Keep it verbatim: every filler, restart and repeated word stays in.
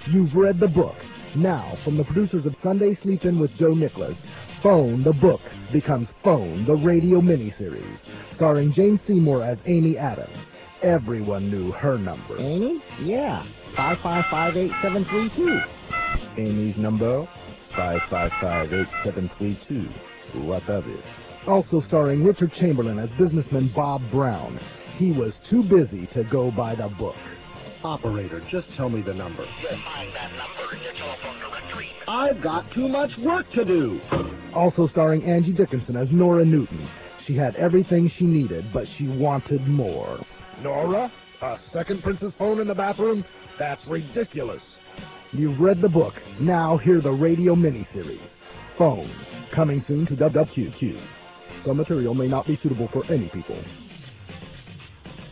You've read the book. Now, from the producers of Sunday Sleepin' with Joe Nicholas, Phone the Book becomes Phone the Radio miniseries, starring Jane Seymour as Amy Adams. Everyone knew her number. Amy? Yeah, five five five eight seven three two. Amy's number, five five five eight seven three two. What of it? Also starring Richard Chamberlain as businessman Bob Brown. He was too busy to go by the book. Operator, just tell me the number. Find that number in your telephone directory. I've got too much work to do. Also starring Angie Dickinson as Nora Newton. She had everything she needed, but she wanted more. Nora? A second princess phone in the bathroom? That's ridiculous. You've read the book. Now hear the radio miniseries. Phone. Coming soon to W W Q. Some material may not be suitable for any people.